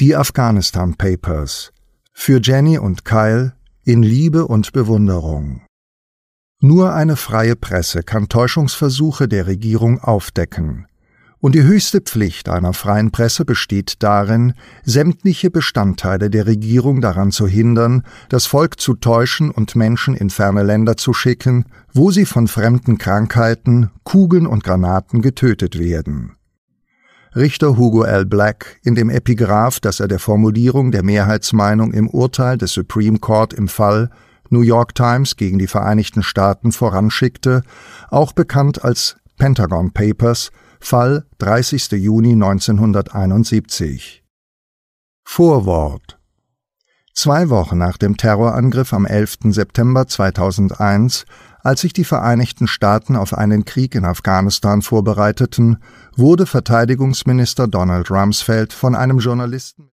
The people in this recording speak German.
Die Afghanistan Papers. Für Jenny und Kyle in Liebe und Bewunderung. Nur eine freie Presse kann Täuschungsversuche der Regierung aufdecken. Und die höchste Pflicht einer freien Presse besteht darin, sämtliche Bestandteile der Regierung daran zu hindern, das Volk zu täuschen und Menschen in ferne Länder zu schicken, wo sie von fremden Krankheiten, Kugeln und Granaten getötet werden. Richter Hugo L. Black in dem Epigraph, das er der Formulierung der Mehrheitsmeinung im Urteil des Supreme Court im Fall New York Times gegen die Vereinigten Staaten voranschickte, auch bekannt als Pentagon Papers, Fall 30. Juni 1971. Vorwort. 2 Wochen nach dem Terrorangriff am 11. September 2001, als sich die Vereinigten Staaten auf einen Krieg in Afghanistan vorbereiteten, wurde Verteidigungsminister Donald Rumsfeld von einem Journalisten